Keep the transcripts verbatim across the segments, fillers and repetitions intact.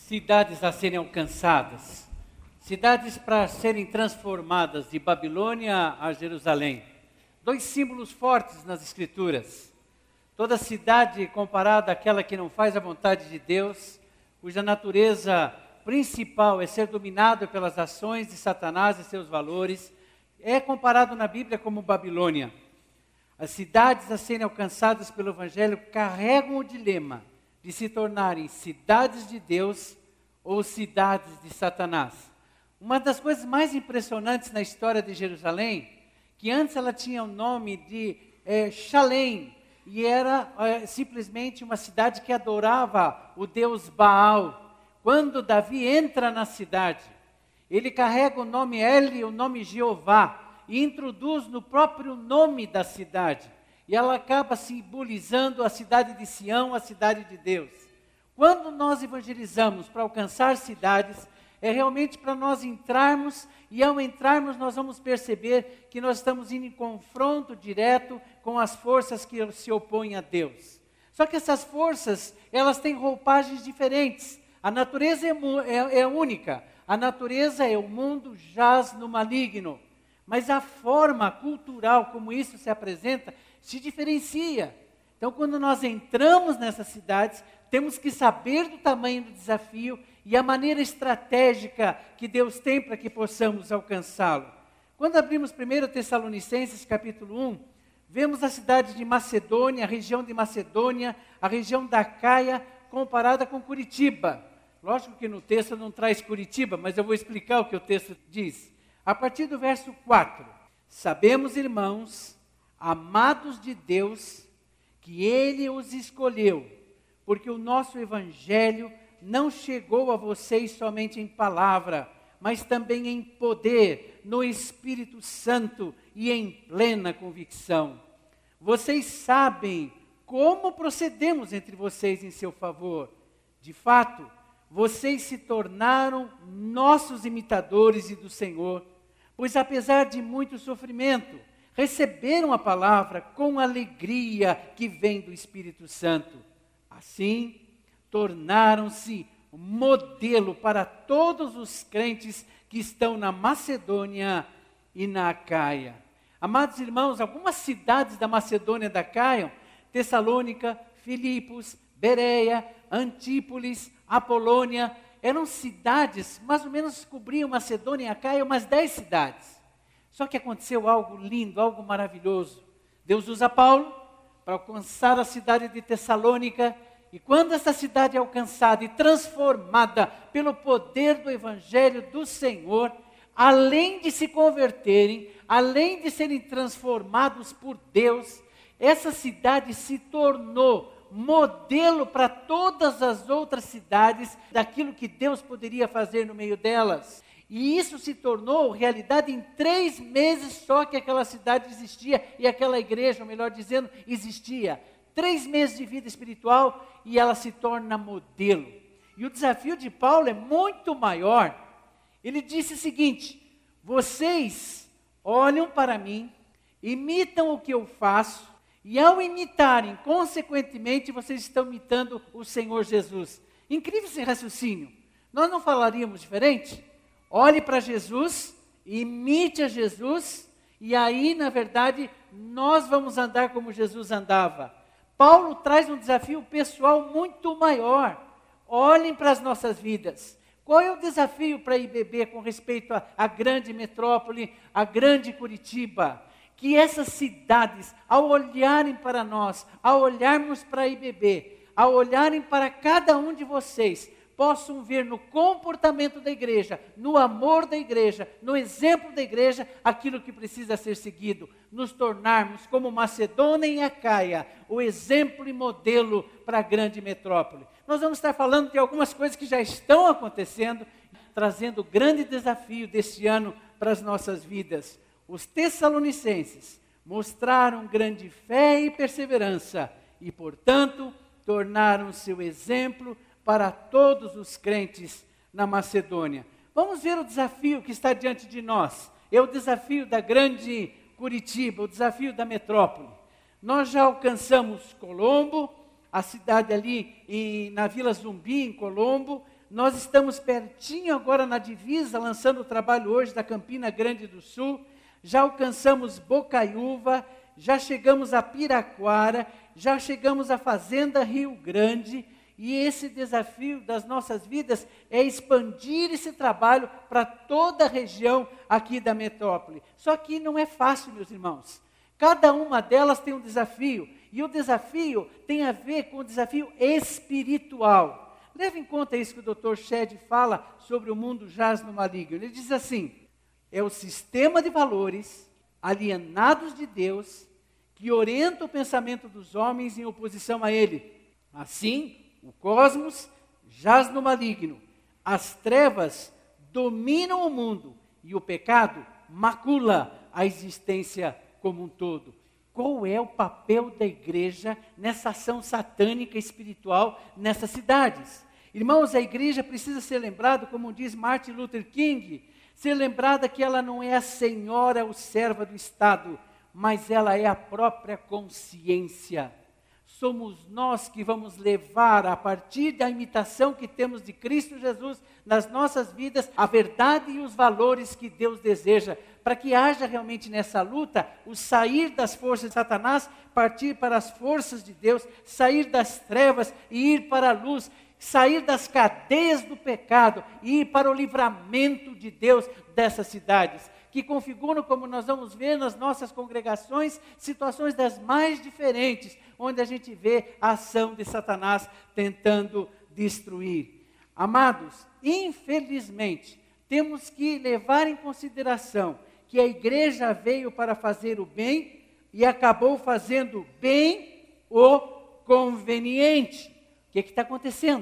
cidades a serem alcançadas, cidades para serem transformadas de Babilônia a Jerusalém. Dois símbolos fortes nas Escrituras. Toda cidade comparada àquela que não faz a vontade de Deus, cuja natureza principal é ser dominado pelas ações de Satanás e seus valores, é comparado na Bíblia como Babilônia. As cidades a serem alcançadas pelo Evangelho carregam o dilema de se tornarem cidades de Deus ou cidades de Satanás. Uma das coisas mais impressionantes na história de Jerusalém, que antes ela tinha o nome de é, Shalem, e era é, simplesmente uma cidade que adorava o deus Baal. Quando Davi entra na cidade, ele carrega o nome El, o nome Jeová, e introduz no próprio nome da cidade. E ela acaba simbolizando a cidade de Sião, a cidade de Deus. Quando nós evangelizamos para alcançar cidades, é realmente para nós entrarmos, e ao entrarmos nós vamos perceber que nós estamos indo em confronto direto com as forças que se opõem a Deus. Só que essas forças, elas têm roupagens diferentes. A natureza é, é, é única, a natureza é o mundo jaz no maligno. Mas a forma cultural como isso se apresenta, se diferencia. Então, quando nós entramos nessas cidades, temos que saber do tamanho do desafio e a maneira estratégica que Deus tem para que possamos alcançá-lo. Quando abrimos primeiro Tessalonicenses capítulo um, vemos a cidade de Macedônia, a região de Macedônia, a região da Caia, comparada com Curitiba. Lógico que no texto não traz Curitiba, mas eu vou explicar o que o texto diz. A partir do verso quatro, sabemos, irmãos, amados de Deus, que Ele os escolheu, porque o nosso Evangelho não chegou a vocês somente em palavra, mas também em poder, no Espírito Santo e em plena convicção. Vocês sabem como procedemos entre vocês em seu favor. De fato, vocês se tornaram nossos imitadores e do Senhor, pois apesar de muito sofrimento, receberam a palavra com alegria que vem do Espírito Santo. Assim, tornaram-se modelo para todos os crentes que estão na Macedônia e na Acaia. Amados irmãos, algumas cidades da Macedônia e da Acaia, Tessalônica, Filipos, Bereia, Antípolis, Apolônia, eram cidades, mais ou menos cobriam Macedônia e Acaia, umas dez cidades. Só que aconteceu algo lindo, algo maravilhoso. Deus usa Paulo para alcançar a cidade de Tessalônica, e quando essa cidade é alcançada e transformada pelo poder do Evangelho do Senhor, além de se converterem, além de serem transformados por Deus, essa cidade se tornou modelo para todas as outras cidades daquilo que Deus poderia fazer no meio delas. E isso se tornou realidade em três meses só que aquela cidade existia e aquela igreja, ou melhor dizendo, existia. Três meses de vida espiritual e ela se torna modelo. E o desafio de Paulo é muito maior. Ele disse o seguinte: vocês olham para mim, imitam o que eu faço, e ao imitarem, consequentemente, vocês estão imitando o Senhor Jesus. Incrível esse raciocínio. Nós não falaríamos diferente? Olhe para Jesus, imite a Jesus, e aí, na verdade, nós vamos andar como Jesus andava. Paulo traz um desafio pessoal muito maior. Olhem para as nossas vidas. Qual é o desafio para a I B B com respeito à grande metrópole, à grande Curitiba? Que essas cidades, ao olharem para nós, ao olharmos para a I B B, ao olharem para cada um de vocês, possam ver no comportamento da igreja, no amor da igreja, no exemplo da igreja, aquilo que precisa ser seguido. Nos tornarmos, como Macedônia e Acaia, o exemplo e modelo para a grande metrópole. Nós vamos estar falando de algumas coisas que já estão acontecendo, trazendo o grande desafio deste ano para as nossas vidas. Os tessalonicenses mostraram grande fé e perseverança e, portanto, tornaram seu exemplo para todos os crentes na Macedônia. Vamos ver o desafio que está diante de nós. É o desafio da grande Curitiba, o desafio da metrópole. Nós já alcançamos Colombo, a cidade ali em, na Vila Zumbi, em Colombo. Nós estamos pertinho agora na divisa, lançando o trabalho hoje da Campina Grande do Sul. Já alcançamos Bocaiúva, já chegamos a Piraquara, já chegamos à Fazenda Rio Grande. E esse desafio das nossas vidas é expandir esse trabalho para toda a região aqui da metrópole. Só que não é fácil, meus irmãos. Cada uma delas tem um desafio. E o desafio tem a ver com o desafio espiritual. Leve em conta isso que o doutor Shedd fala sobre o mundo jaz no maligno. Ele diz assim: é o sistema de valores alienados de Deus que orienta o pensamento dos homens em oposição a ele. Assim, o cosmos jaz no maligno, as trevas dominam o mundo e o pecado macula a existência como um todo. Qual é o papel da igreja nessa ação satânica espiritual nessas cidades? Irmãos, a igreja precisa ser lembrada, como diz Martin Luther King, ser lembrada que ela não é a senhora ou serva do Estado, mas ela é a própria consciência. Somos nós que vamos levar, a partir da imitação que temos de Cristo Jesus nas nossas vidas, a verdade e os valores que Deus deseja, para que haja realmente nessa luta o sair das forças de Satanás, partir para as forças de Deus, sair das trevas e ir para a luz, sair das cadeias do pecado e ir para o livramento de Deus dessas cidades, que configuram, como nós vamos ver nas nossas congregações, situações das mais diferentes, onde a gente vê a ação de Satanás tentando destruir. Amados, infelizmente, temos que levar em consideração que a igreja veio para fazer o bem e acabou fazendo bem o conveniente. O que está acontecendo?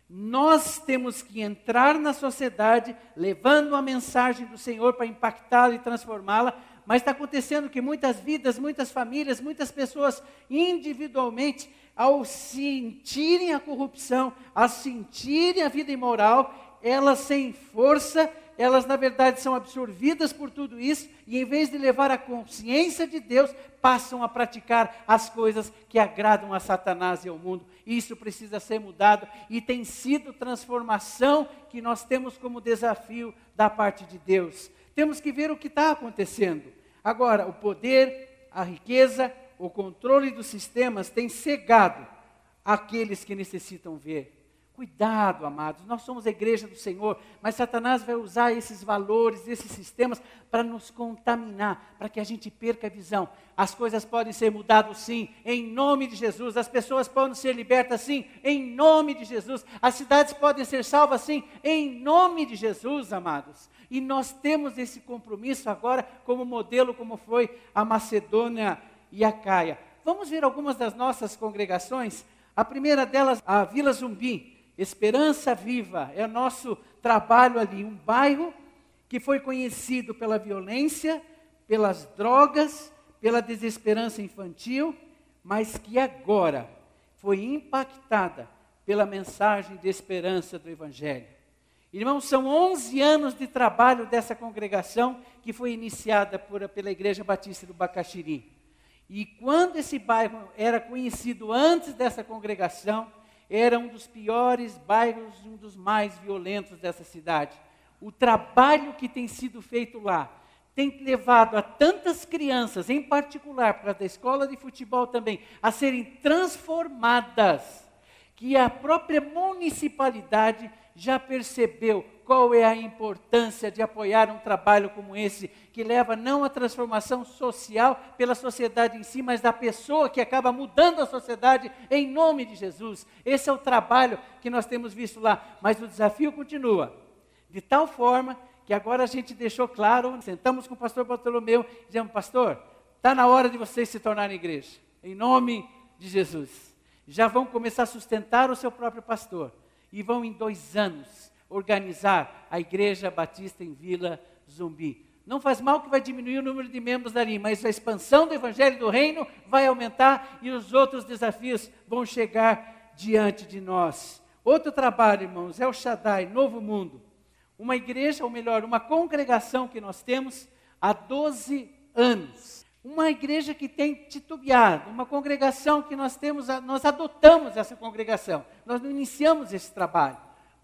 Nós temos que entrar na sociedade levando a mensagem do Senhor para impactá-la e transformá-la, mas está acontecendo que muitas vidas, muitas famílias, muitas pessoas individualmente, ao sentirem a corrupção, ao sentirem a vida imoral, elas sem força, elas na verdade são absorvidas por tudo isso e em vez de levar a consciência de Deus, passam a praticar as coisas que agradam a Satanás e ao mundo. Isso precisa ser mudado e tem sido transformação que nós temos como desafio da parte de Deus. Temos que ver o que está acontecendo. Agora, o poder, a riqueza, o controle dos sistemas tem cegado aqueles que necessitam ver. Cuidado, amados, nós somos a igreja do Senhor, mas Satanás vai usar esses valores, esses sistemas para nos contaminar, para que a gente perca a visão. As coisas podem ser mudadas sim, em nome de Jesus. As pessoas podem ser libertas sim, em nome de Jesus. As cidades podem ser salvas sim, em nome de Jesus, amados. E nós temos esse compromisso agora como modelo, como foi a Macedônia e a Caia. Vamos ver algumas das nossas congregações. A primeira delas, a Vila Zumbi. Esperança Viva, é o nosso trabalho ali, um bairro que foi conhecido pela violência, pelas drogas, pela desesperança infantil, mas que agora foi impactada pela mensagem de esperança do Evangelho. Irmãos, são onze anos de trabalho dessa congregação que foi iniciada por, pela Igreja Batista do Bacaxiri. E quando esse bairro era conhecido antes dessa congregação, era um dos piores bairros e um dos mais violentos dessa cidade. O trabalho que tem sido feito lá tem levado a tantas crianças, em particular para a escola de futebol também, a serem transformadas, que a própria municipalidade já percebeu qual é a importância de apoiar um trabalho como esse, que leva não à transformação social pela sociedade em si, mas da pessoa que acaba mudando a sociedade em nome de Jesus. Esse é o trabalho que nós temos visto lá, mas o desafio continua, de tal forma que agora a gente deixou claro, sentamos com o pastor Bartolomeu, dizemos: pastor, está na hora de vocês se tornarem igreja, em nome de Jesus. Já vão começar a sustentar o seu próprio pastor, e vão em dois anos organizar a Igreja Batista em Vila Zumbi. Não faz mal que vai diminuir o número de membros dali, mas a expansão do Evangelho do Reino vai aumentar e os outros desafios vão chegar diante de nós. Outro trabalho, irmãos, é o Shaddai, Novo Mundo. Uma igreja, ou melhor, uma congregação que nós temos há doze anos. Uma igreja que tem titubeado, uma congregação que nós temos, nós adotamos essa congregação. Nós não iniciamos esse trabalho.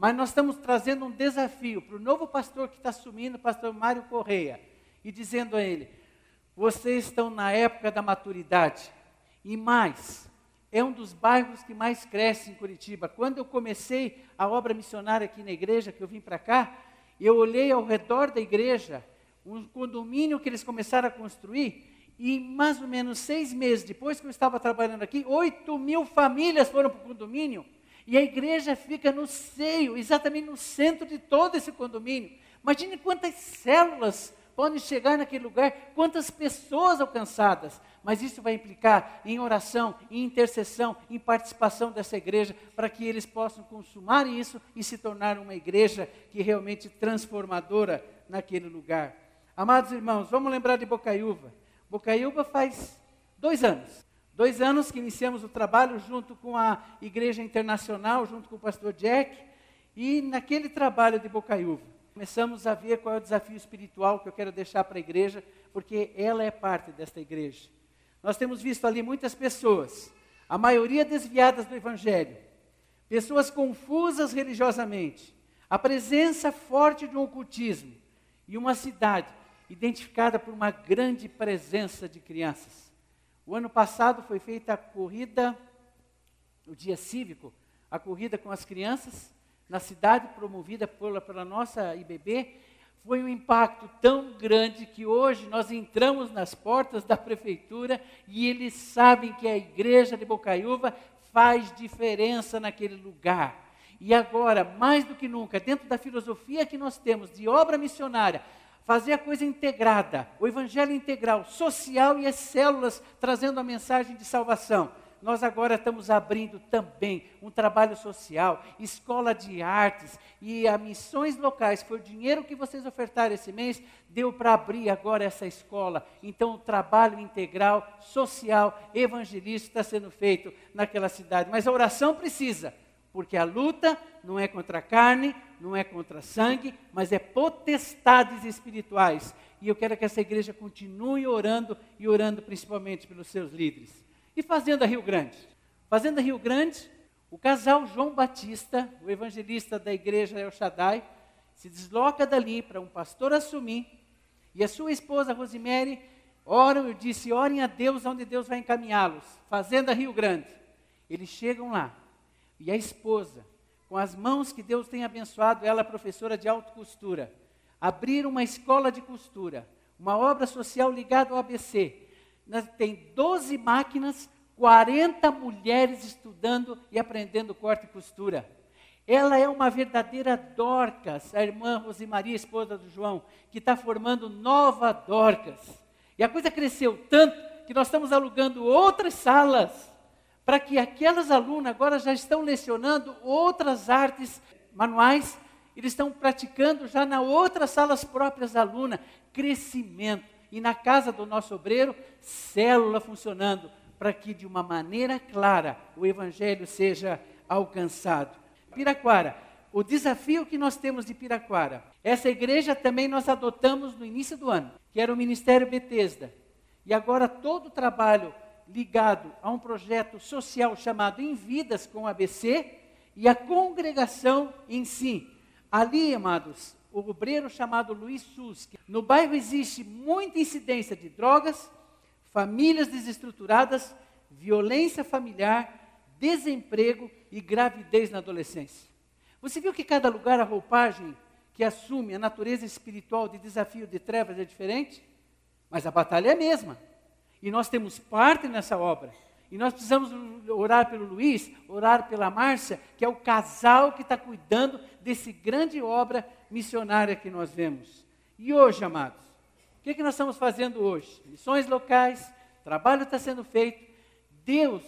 Mas nós estamos trazendo um desafio para o novo pastor que está assumindo, o pastor Mário Correia, e dizendo a ele: vocês estão na época da maturidade. E mais, é um dos bairros que mais cresce em Curitiba. Quando eu comecei a obra missionária aqui na igreja, que eu vim para cá, eu olhei ao redor da igreja, um condomínio que eles começaram a construir, e mais ou menos seis meses depois que eu estava trabalhando aqui, oito mil famílias foram para o condomínio, e a igreja fica no seio, exatamente no centro de todo esse condomínio. Imagine quantas células podem chegar naquele lugar, quantas pessoas alcançadas. Mas isso vai implicar em oração, em intercessão, em participação dessa igreja, para que eles possam consumar isso e se tornar uma igreja que realmente transformadora naquele lugar. Amados irmãos, vamos lembrar de Bocaiúva. Bocaiúva faz dois anos. Dois anos que iniciamos o trabalho junto com a Igreja Internacional, junto com o pastor Jack. E naquele trabalho de Bocaiúva, começamos a ver qual é o desafio espiritual que eu quero deixar para a igreja, porque ela é parte desta igreja. Nós temos visto ali muitas pessoas, a maioria desviadas do Evangelho, pessoas confusas religiosamente, a presença forte de um ocultismo e uma cidade identificada por uma grande presença de crianças. O ano passado foi feita a corrida, o dia cívico, a corrida com as crianças, na cidade, promovida pela, pela nossa I B B. Foi um impacto tão grande que hoje nós entramos nas portas da prefeitura e eles sabem que a igreja de Bocaiúva faz diferença naquele lugar. E agora, mais do que nunca, dentro da filosofia que nós temos de obra missionária, fazer a coisa integrada, o evangelho integral, social e as células trazendo a mensagem de salvação. Nós agora estamos abrindo também um trabalho social, escola de artes e a missões locais. Foi o dinheiro que vocês ofertaram esse mês, deu para abrir agora essa escola. Então o trabalho integral, social, evangelístico está sendo feito naquela cidade. Mas a oração precisa, porque a luta não é contra a carne, não é contra sangue, mas é potestades espirituais. E eu quero que essa igreja continue orando e orando principalmente pelos seus líderes. E Fazenda Rio Grande? Fazenda Rio Grande, o casal João Batista, o evangelista da igreja El Shaddai, se desloca dali para um pastor assumir, e a sua esposa Rosemary oram, eu disse, orem a Deus onde Deus vai encaminhá-los. Fazenda Rio Grande. Eles chegam lá, e a esposa, com as mãos que Deus tem abençoado, ela é professora de alta costura, abriram uma escola de costura, uma obra social ligada ao A B C. Tem doze máquinas, quarenta mulheres estudando e aprendendo corte e costura. Ela é uma verdadeira Dorcas, a irmã Rosemaria, esposa do João, que está formando nova Dorcas. E a coisa cresceu tanto que nós estamos alugando outras salas, para que aquelas alunas agora já estão lecionando outras artes manuais, eles estão praticando já na outras salas próprias da aluna, crescimento. E na casa do nosso obreiro, célula funcionando, para que de uma maneira clara o evangelho seja alcançado. Piraquara, o desafio que nós temos de Piraquara, essa igreja também nós adotamos no início do ano, que era o Ministério Betesda. E agora todo o trabalho ligado a um projeto social chamado Em Vidas com A B C e a congregação em si. Ali, amados, o obreiro chamado Luiz Suski. No bairro existe muita incidência de drogas, famílias desestruturadas, violência familiar, desemprego e gravidez na adolescência. Você viu que cada lugar a roupagem que assume a natureza espiritual de desafio de trevas é diferente? Mas a batalha é a mesma. E nós temos parte nessa obra. E nós precisamos orar pelo Luiz, orar pela Márcia, que é o casal que está cuidando desse grande obra missionária que nós vemos. E hoje, amados, o que, que nós estamos fazendo hoje? Missões locais, trabalho está sendo feito. Deus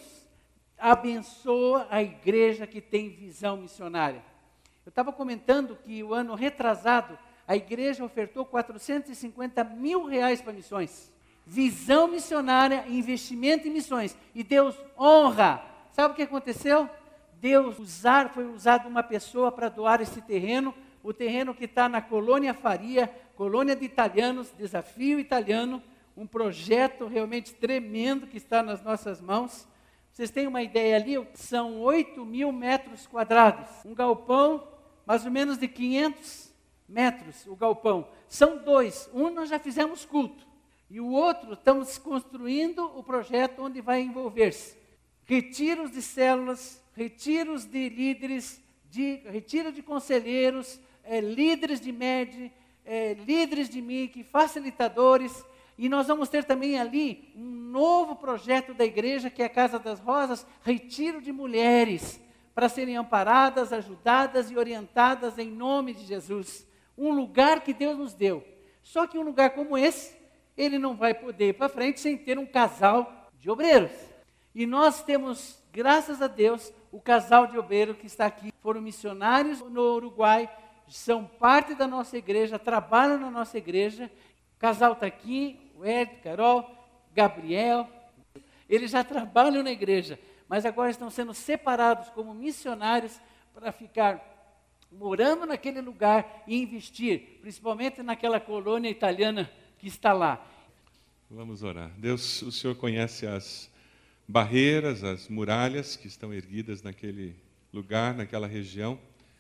abençoa a igreja que tem visão missionária. Eu estava comentando que o ano retrasado, a igreja ofertou quatrocentos e cinquenta mil reais para missões. Visão missionária, investimento em missões. E Deus honra. Sabe o que aconteceu? Deus usar, foi usado uma pessoa para doar esse terreno. O terreno que está na Colônia Faria, colônia de italianos, desafio italiano. Um projeto realmente tremendo que está nas nossas mãos. Vocês têm uma ideia ali? São oito mil metros quadrados. Um galpão mais ou menos de quinhentos metros, o galpão. São dois, um nós já fizemos culto, e o outro estamos construindo o projeto onde vai envolver-se retiros de células, retiros de líderes, de, retiro de conselheiros, é, líderes de M E D, é, líderes de M I C, facilitadores, e nós vamos ter também ali um novo projeto da igreja, que é a Casa das Rosas, retiro de mulheres, para serem amparadas, ajudadas e orientadas em nome de Jesus. Um lugar que Deus nos deu. Só que um lugar como esse, ele não vai poder ir para frente sem ter um casal de obreiros. E nós temos, graças a Deus, o casal de obreiros que está aqui. Foram missionários no Uruguai, são parte da nossa igreja, trabalham na nossa igreja. O casal está aqui, o Ed, Carol, Gabriel. Eles já trabalham na igreja, mas agora estão sendo separados como missionários para ficar morando naquele lugar e investir, principalmente naquela colônia italiana que está lá. Vamos orar. Deus, o Senhor conhece as barreiras, as muralhas que estão erguidas naquele lugar, naquela região.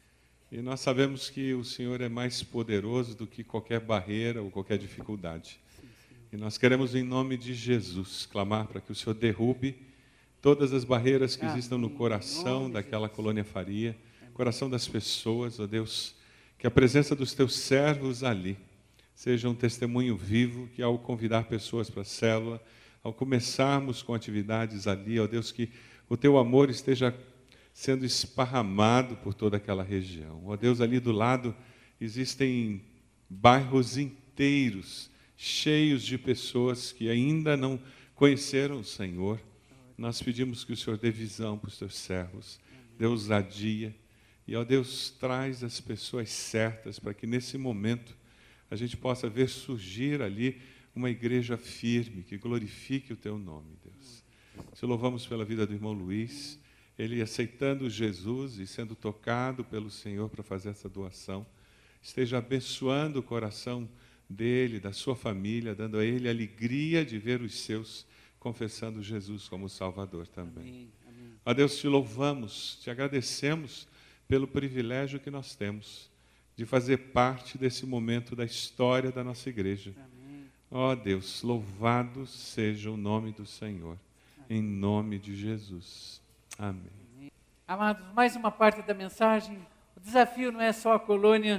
E nós sabemos que o Senhor é mais poderoso do que qualquer barreira ou qualquer dificuldade. E nós queremos, em nome de Jesus, clamar para que o Senhor derrube todas as barreiras que existam no coração daquela colônia Faria, coração das pessoas, ó Deus, que a presença dos teus servos ali seja um testemunho vivo, que ao convidar pessoas para a célula, ao começarmos com atividades ali, ó Deus, que o teu amor esteja sendo esparramado por toda aquela região. Ó Deus, ali do lado existem bairros inteiros, cheios de pessoas que ainda não conheceram o Senhor. Nós pedimos que o Senhor dê visão para os teus servos, dê ousadia, e, ó Deus, traz as pessoas certas para que nesse momento a gente possa ver surgir ali uma igreja firme, que glorifique o teu nome, Deus. Te louvamos pela vida do irmão Luiz, ele aceitando Jesus e sendo tocado pelo Senhor para fazer essa doação. Esteja abençoando o coração dele, da sua família, dando a ele a alegria de ver os seus confessando Jesus como Salvador também. Amém, amém. Ó Deus, te louvamos, te agradecemos pelo privilégio que nós temos de fazer parte desse momento da história da nossa igreja. Amém. Ó Deus, louvado seja o nome do Senhor, amém. Em nome de Jesus. Amém. Amém. Amados, mais uma parte da mensagem. O desafio não é só a colônia,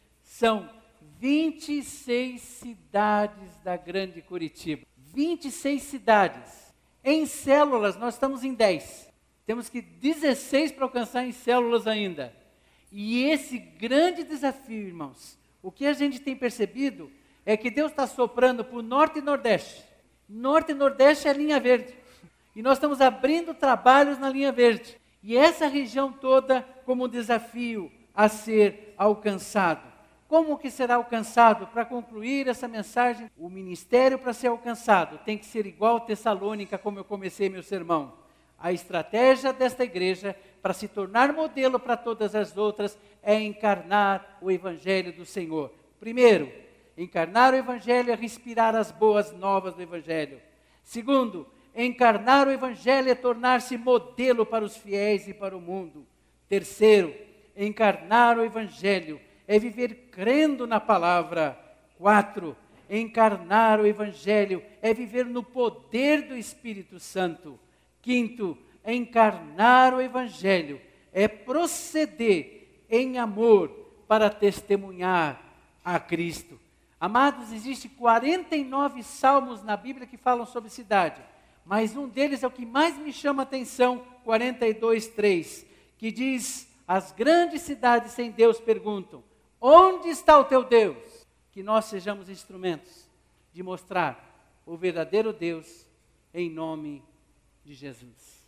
são vinte e seis cidades da Grande Curitiba. vinte e seis cidades. Em células, nós estamos em dez. Temos que dezesseis para alcançar em células ainda. E esse grande desafio, irmãos, o que a gente tem percebido é que Deus está soprando para o norte e nordeste. Norte e nordeste é a linha verde. E nós estamos abrindo trabalhos na linha verde. E essa região toda como um desafio a ser alcançado. Como que será alcançado? Para concluir essa mensagem, o ministério para ser alcançado tem que ser igual a Tessalônica, como eu comecei meu sermão. A estratégia desta igreja para se tornar modelo para todas as outras é encarnar o Evangelho do Senhor. Primeiro, encarnar o Evangelho é respirar as boas novas do Evangelho. Segundo, encarnar o Evangelho é tornar-se modelo para os fiéis e para o mundo. Terceiro, encarnar o Evangelho é viver crendo na palavra. Quatro, encarnar o Evangelho é viver no poder do Espírito Santo. Quinto, encarnar o Evangelho é proceder em amor para testemunhar a Cristo. Amados, existem quarenta e nove salmos na Bíblia que falam sobre cidade, mas um deles é o que mais me chama a atenção, quarenta e dois, três, que diz: as grandes cidades sem Deus perguntam, onde está o teu Deus? Que nós sejamos instrumentos de mostrar o verdadeiro Deus em nome de Jesus.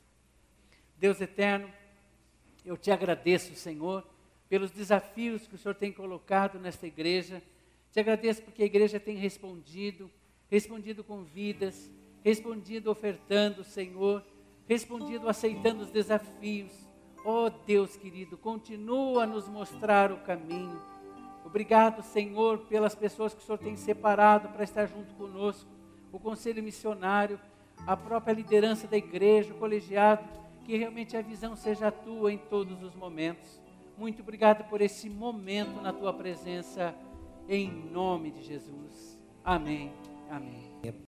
Deus eterno, eu te agradeço, Senhor, pelos desafios que o Senhor tem colocado nesta igreja. Te agradeço porque a igreja tem respondido, respondido com vidas, respondido ofertando, Senhor, respondido aceitando os desafios. Oh Deus querido, continua a nos mostrar o caminho. Obrigado, Senhor, pelas pessoas que o Senhor tem separado para estar junto conosco, o conselho missionário, a própria liderança da igreja, o colegiado, que realmente a visão seja a tua em todos os momentos. Muito obrigado por esse momento na tua presença, em nome de Jesus. Amém. Amém.